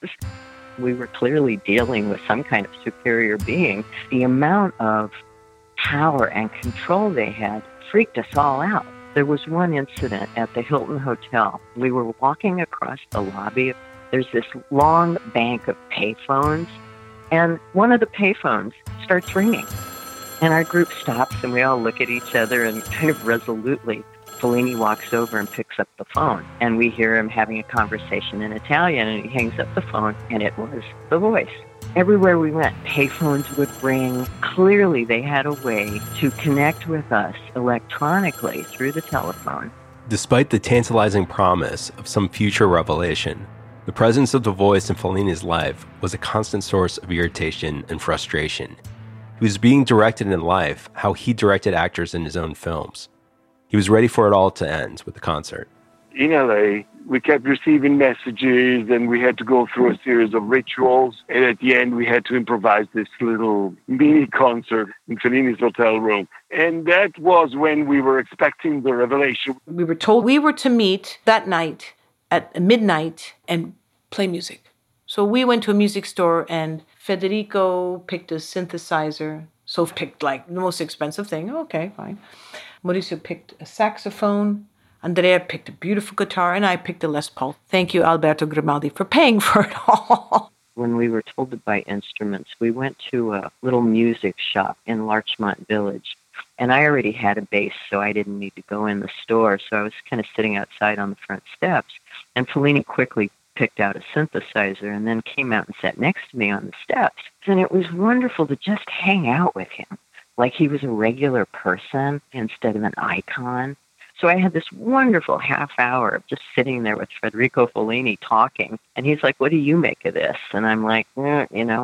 We were clearly dealing with some kind of superior being. The amount of power and control they had freaked us all out. There was one incident at the Hilton Hotel. We were walking across the lobby. There's this long bank of payphones, and one of the payphones starts ringing. And our group stops, and we all look at each other, and kind of resolutely, Fellini walks over and picks up the phone. And we hear him having a conversation in Italian, and he hangs up the phone, and it was the voice. Everywhere we went, payphones would ring. Clearly, they had a way to connect with us electronically through the telephone. Despite the tantalizing promise of some future revelation, the presence of the voice in Fellini's life was a constant source of irritation and frustration. He was being directed in life how he directed actors in his own films. He was ready for it all to end with the concert. In LA, we kept receiving messages and we had to go through a series of rituals. And at the end, we had to improvise this little mini concert in Fellini's hotel room. And that was when we were expecting the revelation. We were told we were to meet that night at midnight and play music. So we went to a music store and Federico picked a synthesizer. So picked like the most expensive thing. Okay, fine. Maurizio picked a saxophone. Andrea picked a beautiful guitar, and I picked a Les Paul. Thank you, Alberto Grimaldi, for paying for it all. When we were told to buy instruments, we went to a little music shop in Larchmont Village. And I already had a bass, so I didn't need to go in the store. So I was kind of sitting outside on the front steps. And Fellini quickly picked out a synthesizer and then came out and sat next to me on the steps. And it was wonderful to just hang out with him, like he was a regular person instead of an icon. So I had this wonderful half hour of just sitting there with Federico Fellini talking. And he's like, what do you make of this? And I'm like, I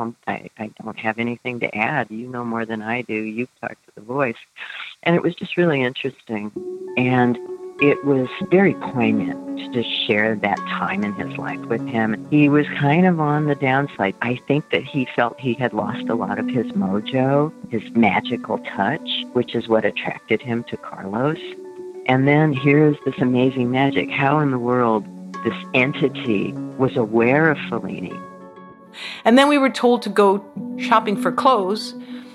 don't have anything to add. You know more than I do. You talk to the voice. And it was just really interesting. And it was very poignant to just share that time in his life with him. He was kind of on the downside. I think that he felt he had lost a lot of his mojo, his magical touch, which is what attracted him to Carlos. And then here's this amazing magic. How in the world this entity was aware of Fellini. And then we were told to go shopping for clothes,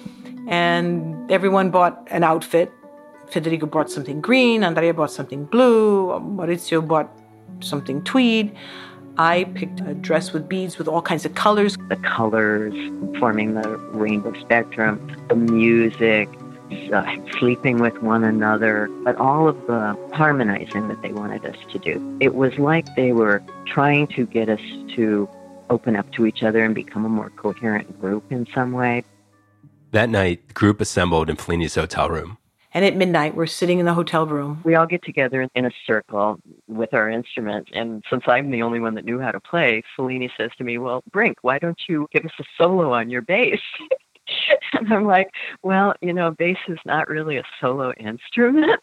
and everyone bought an outfit. Federico bought something green, Andrea bought something blue, Maurizio bought something tweed. I picked a dress with beads with all kinds of colors. The colors forming the rainbow spectrum, the music, sleeping with one another, but all of the harmonizing that they wanted us to do. It was like they were trying to get us to open up to each other and become a more coherent group in some way. That night, the group assembled in Fellini's hotel room. And at midnight, we're sitting in the hotel room. We all get together in a circle with our instruments. And since I'm the only one that knew how to play, Fellini says to me, well, Brink, why don't you give us a solo on your bass? And I'm like, well, bass is not really a solo instrument.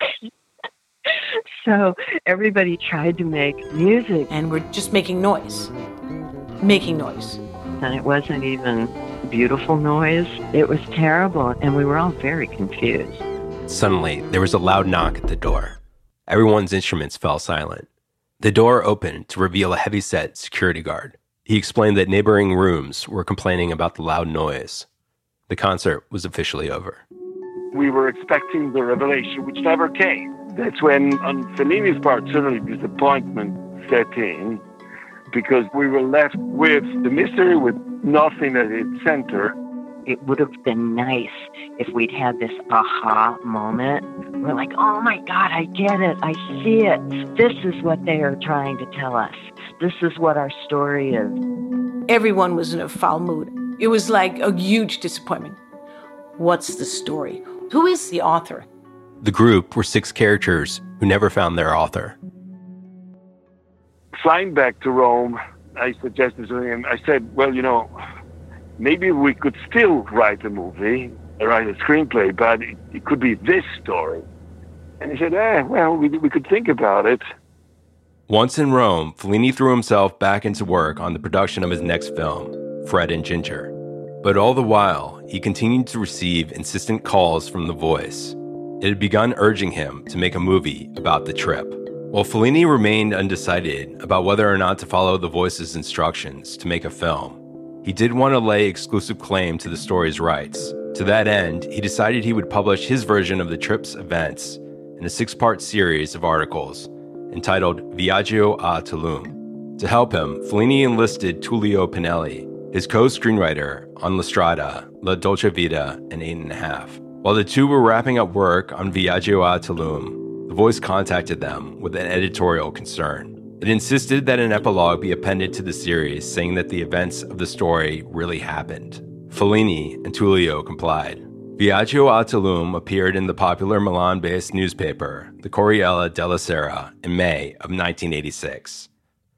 So everybody tried to make music. And we're just making noise. Making noise. And it wasn't even beautiful noise. It was terrible. And we were all very confused. Suddenly, there was a loud knock at the door. Everyone's instruments fell silent. The door opened to reveal a heavy-set security guard. He explained that neighboring rooms were complaining about the loud noise. The concert was officially over. We were expecting the revelation, which never came. That's when, on Fellini's part, certainly disappointment set in, because we were left with the mystery with nothing at its center. It would have been nice if we'd had this aha moment. We're like, oh my God, I get it. I see it. This is what they are trying to tell us. This is what our story is. Everyone was in a foul mood. It was like a huge disappointment. What's the story? Who is the author? The group were 6 characters who never found their author. Flying back to Rome, I suggested to him, I said, well, maybe we could still write a movie, write a screenplay, but it could be this story. And he said, we could think about it. Once in Rome, Fellini threw himself back into work on the production of his next film, Fred and Ginger. But all the while, he continued to receive insistent calls from The Voice. It had begun urging him to make a movie about the trip. While Fellini remained undecided about whether or not to follow The Voice's instructions to make a film, he did want to lay exclusive claim to the story's rights. To that end, he decided he would publish his version of the trip's events in a 6-part series of articles entitled Viaggio a Tulum. To help him, Fellini enlisted Tullio Pinelli, his co-screenwriter on La Strada, La Dolce Vita, and 8½. While the two were wrapping up work on Viaggio a Tulum, The Voice contacted them with an editorial concern. It insisted that an epilogue be appended to the series saying that the events of the story really happened. Fellini and Tullio complied. Viaggio a Tulum appeared in the popular Milan-based newspaper, the Corriere della Sera, in May of 1986.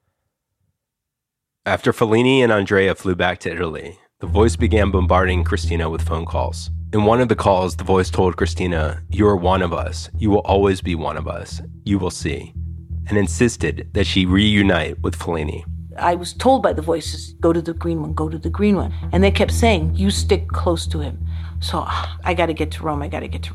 After Fellini and Andrea flew back to Italy, The Voice began bombarding Christina with phone calls. In one of the calls, The Voice told Christina, "You are one of us. You will always be one of us. You will see," and insisted that she reunite with Fellini. I was told by The Voices, go to the green one, go to the green one. And they kept saying, you stick close to him. So I got to get to Rome.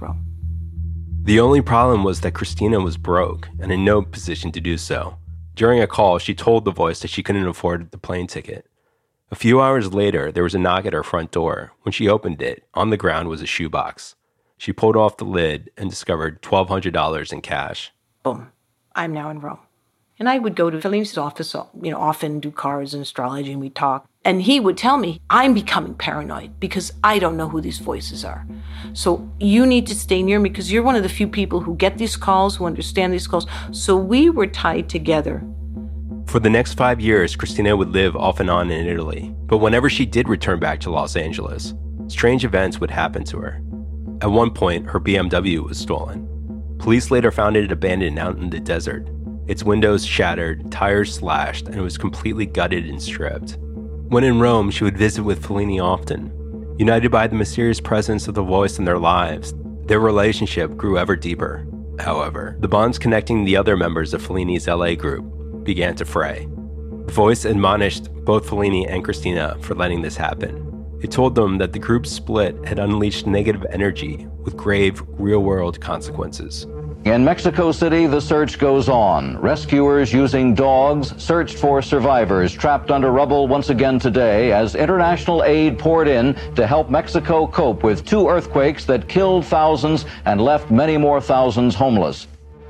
The only problem was that Christina was broke and in no position to do so. During a call, she told The Voice that she couldn't afford the plane ticket. A few hours later, there was a knock at her front door. When she opened it, on the ground was a shoebox. She pulled off the lid and discovered $1,200 in cash. Boom. I'm now in Rome. And I would go to Fellini's office, often do cards and astrology, and we'd talk. And he would tell me, I'm becoming paranoid because I don't know who these voices are. So you need to stay near me because you're one of the few people who get these calls, who understand these calls. So we were tied together. For the next 5 years, Christina would live off and on in Italy. But whenever she did return back to Los Angeles, strange events would happen to her. At one point, her BMW was stolen. Police later found it abandoned out in the desert. Its windows shattered, tires slashed, and it was completely gutted and stripped. When in Rome, she would visit with Fellini often. United by the mysterious presence of The Voice in their lives, their relationship grew ever deeper. However, the bonds connecting the other members of Fellini's LA group began to fray. The Voice admonished both Fellini and Christina for letting this happen. It told them that the group's split had unleashed negative energy with grave, real-world consequences. In Mexico City, the search goes on. Rescuers using dogs searched for survivors trapped under rubble once again today as international aid poured in to help Mexico cope with 2 earthquakes that killed thousands and left many more thousands homeless.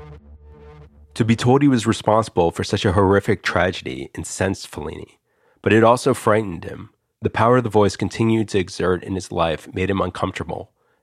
To be told he was responsible for such a horrific tragedy incensed Fellini, but it also frightened him. The power The Voice continued to exert in his life made him uncomfortable,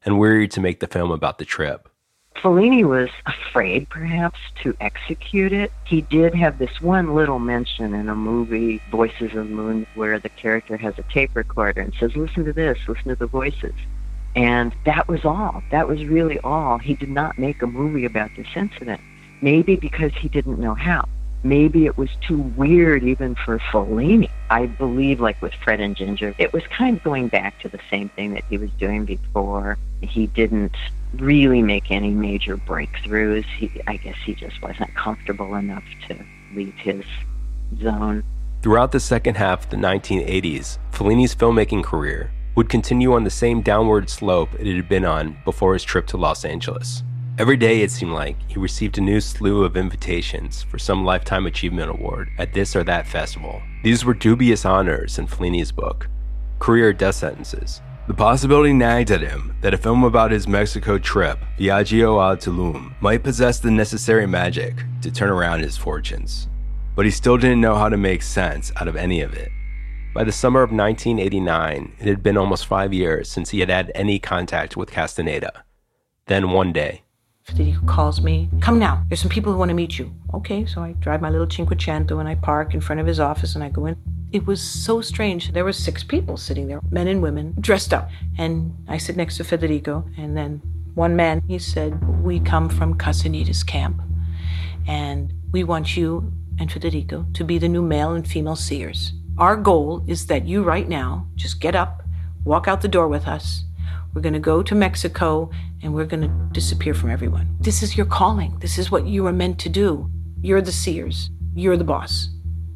and wearied to make the film about the trip. Fellini was afraid, perhaps, to execute it. He did have this one little mention in a movie, Voices of the Moon, where the character has a tape recorder and says, listen to this, listen to the voices. And that was all. That was really all. He did not make a movie about this incident. Maybe because he didn't know how. Maybe it was too weird even for Fellini. I believe, like with Fred and Ginger, it was kind of going back to the same thing that he was doing before. He didn't really make any major breakthroughs. I guess he just wasn't comfortable enough to leave his zone. Throughout the second half of the 1980s, Fellini's filmmaking career would continue on the same downward slope it had been on before his trip to Los Angeles. Every day, it seemed like, he received a new slew of invitations for some Lifetime Achievement Award at this or that festival. These were dubious honors in Fellini's book, career death sentences. The possibility nagged at him that a film about his Mexico trip, Viaggio a Tulum, might possess the necessary magic to turn around his fortunes. But he still didn't know how to make sense out of any of it. By the summer of 1989, it had been almost 5 years since he had had any contact with Castaneda. Then one day, Federico calls me, come now, there's some people who want to meet you. Okay, so I drive my little Cinquecento and I park in front of his office and I go in. It was so strange. There were 6 people sitting there, men and women, dressed up. And I sit next to Federico, and then one man, he said, we come from Castaneda's camp, and we want you and Federico to be the new male and female seers. Our goal is that you right now just get up, walk out the door with us. We're going to go to Mexico, and we're going to disappear from everyone. This is your calling. This is what you are meant to do. You're the seers. You're the boss.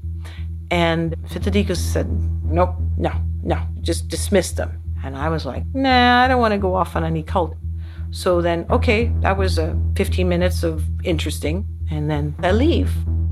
And Federico said, nope, no, just dismiss them. And I was like, nah, I don't want to go off on any cult. So then, okay, that was 15 minutes of interesting, and then I leave.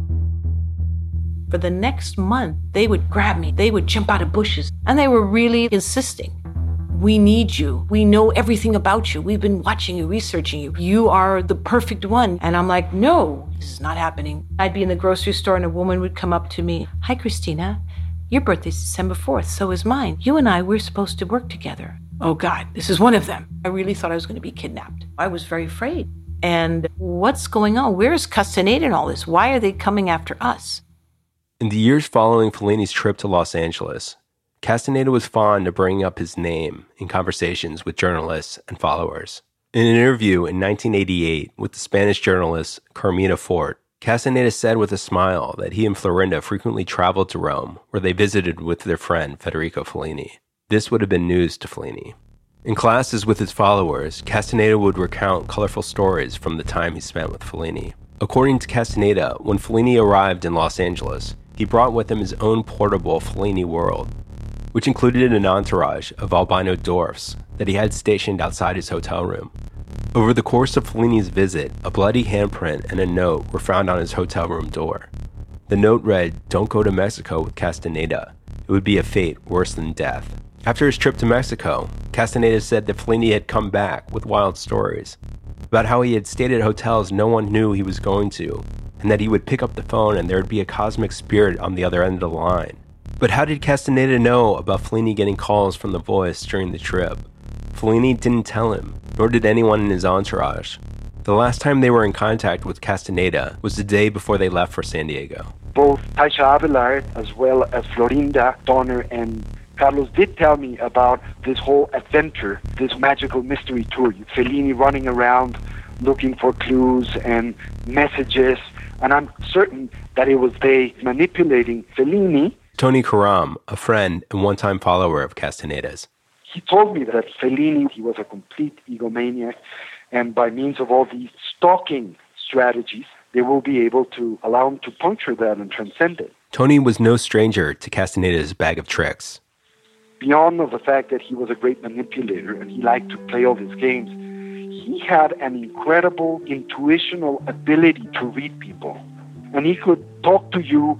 For the next month, they would grab me. They would jump out of bushes, and they were really insisting. We need you. We know everything about you. We've been watching you, researching you. You are the perfect one. And I'm like, no, this is not happening. I'd be in the grocery store and a woman would come up to me. Hi, Christina. Your birthday's December 4th. So is mine. You and I, we're supposed to work together. Oh, God, this is one of them. I really thought I was going to be kidnapped. I was very afraid. And what's going on? Where's Castaneda in all this? Why are they coming after us? In the years following Fellini's trip to Los Angeles, Castaneda was fond of bringing up his name in conversations with journalists and followers. In an interview in 1988 with the Spanish journalist Carmina Fort, Castaneda said with a smile that he and Florinda frequently traveled to Rome, where they visited with their friend Federico Fellini. This would have been news to Fellini. In classes with his followers, Castaneda would recount colorful stories from the time he spent with Fellini. According to Castaneda, when Fellini arrived in Los Angeles, he brought with him his own portable Fellini world, which included an entourage of albino dwarfs that he had stationed outside his hotel room. Over the course of Fellini's visit, a bloody handprint and a note were found on his hotel room door. The note read, "Don't go to Mexico with Castaneda. It would be a fate worse than death." After his trip to Mexico, Castaneda said that Fellini had come back with wild stories about how he had stayed at hotels no one knew he was going to, and that he would pick up the phone and there would be a cosmic spirit on the other end of the line. But how did Castaneda know about Fellini getting calls from the voice during the trip? Fellini didn't tell him, nor did anyone in his entourage. The last time they were in contact with Castaneda was the day before they left for San Diego. Both Taisha Abelard as well as Florinda, Donner, and Carlos did tell me about this whole adventure, this magical mystery tour. Fellini running around looking for clues and messages, and I'm certain that it was they manipulating Fellini. Tony Karam, a friend and one-time follower of Castaneda's. He told me that Fellini, he was a complete egomaniac, and by means of all these stalking strategies, they will be able to allow him to puncture that and transcend it. Tony was no stranger to Castaneda's bag of tricks. Beyond of the fact that he was a great manipulator and he liked to play all his games, he had an incredible intuitional ability to read people. And he could talk to you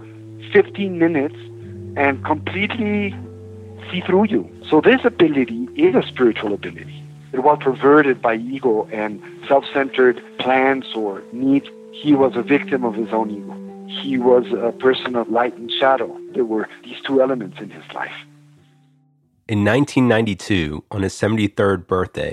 15 minutes and completely see through you. So this ability is a spiritual ability. It was perverted by ego and self-centered plans or needs. He was a victim of his own ego. He was a person of light and shadow. There were these two elements in his life. In 1992, on his 73rd birthday,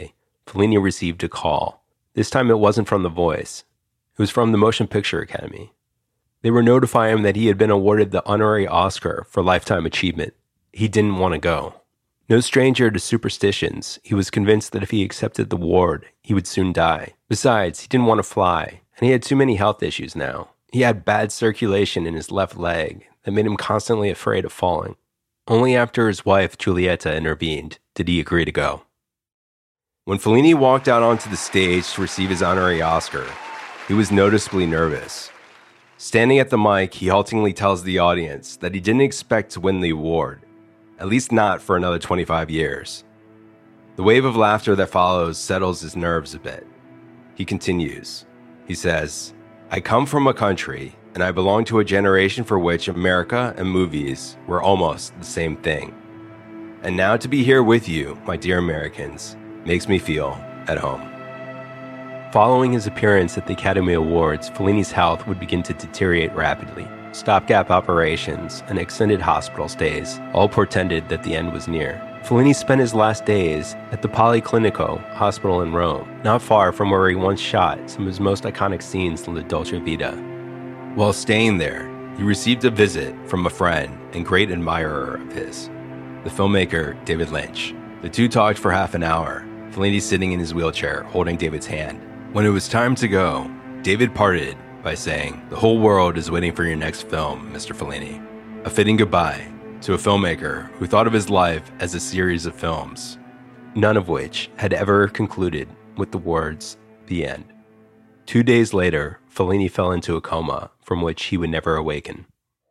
Fellini received a call. This time it wasn't from The Voice. It was from the Motion Picture Academy. They were notifying him that he had been awarded the honorary Oscar for Lifetime Achievement. He didn't want to go. No stranger to superstitions, he was convinced that if he accepted the award, he would soon die. Besides, he didn't want to fly, and he had too many health issues now. He had bad circulation in his left leg that made him constantly afraid of falling. Only after his wife, Giulietta, intervened did he agree to go. When Fellini walked out onto the stage to receive his honorary Oscar, he was noticeably nervous. Standing at the mic, he haltingly tells the audience that he didn't expect to win the award, at least not for another 25 years. The wave of laughter that follows settles his nerves a bit. He continues. He says, "I come from a country, and I belong to a generation for which America and movies were almost the same thing. And now to be here with you, my dear Americans, makes me feel at home." Following his appearance at the Academy Awards, Fellini's health would begin to deteriorate rapidly. Stopgap operations and extended hospital stays all portended that the end was near. Fellini spent his last days at the Policlinico hospital in Rome, not far from where he once shot some of his most iconic scenes in La Dolce Vita. While staying there, he received a visit from a friend and great admirer of his, the filmmaker David Lynch. The two talked for half an hour, Fellini sitting in his wheelchair holding David's hand. When it was time to go, David parted by saying, "The whole world is waiting for your next film, Mr. Fellini." A fitting goodbye to a filmmaker who thought of his life as a series of films, none of which had ever concluded with the words, "The end." 2 days later, Fellini fell into a coma from which he would never awaken.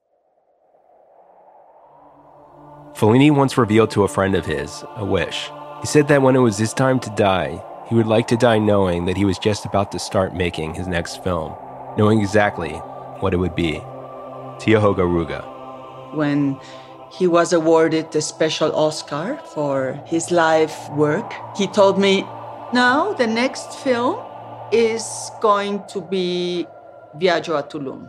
Fellini once revealed to a friend of his a wish. He said that when it was his time to die, he would like to die knowing that he was just about to start making his next film, knowing exactly what it would be. Tiohoga Ruga. When he was awarded the special Oscar for his life work, he told me, "Now the next film is going to be Viaggio a Tulum."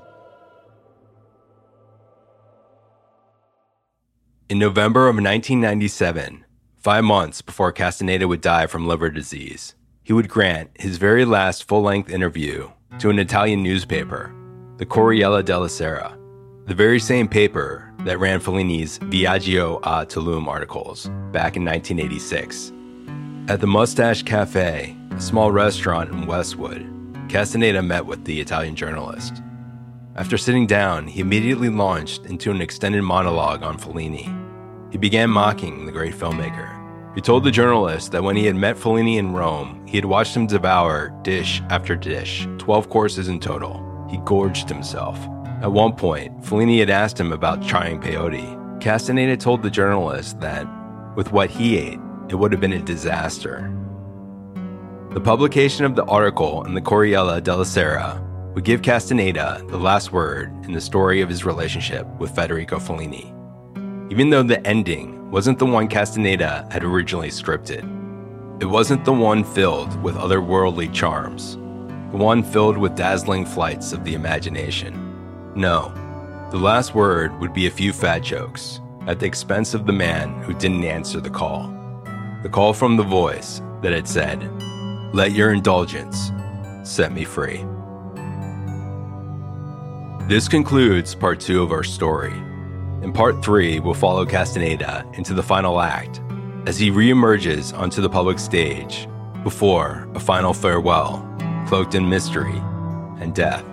In November of 1997, 5 months before Castaneda would die from liver disease, he would grant his very last full-length interview to an Italian newspaper, the Corriere della Sera, the very same paper that ran Fellini's Viaggio a Tulum articles back in 1986. At the Mustache Cafe, a small restaurant in Westwood, Castaneda met with the Italian journalist. After sitting down, he immediately launched into an extended monologue on Fellini. He began mocking the great filmmaker. He told the journalist that when he had met Fellini in Rome, he had watched him devour dish after dish, 12 courses in total. He gorged himself. At one point, Fellini had asked him about trying peyote. Castaneda told the journalist that, with what he ate, it would have been a disaster. The publication of the article in the Corriere della Sera would give Castaneda the last word in the story of his relationship with Federico Fellini. Even though the ending wasn't the one Castaneda had originally scripted, it wasn't the one filled with otherworldly charms, the one filled with dazzling flights of the imagination. No, the last word would be a few fat jokes at the expense of the man who didn't answer the call from the voice that had said, "Let your indulgence set me free." This concludes part 2 of our story. In part 3, we'll follow Castaneda into the final act as he reemerges onto the public stage before a final farewell, cloaked in mystery and death.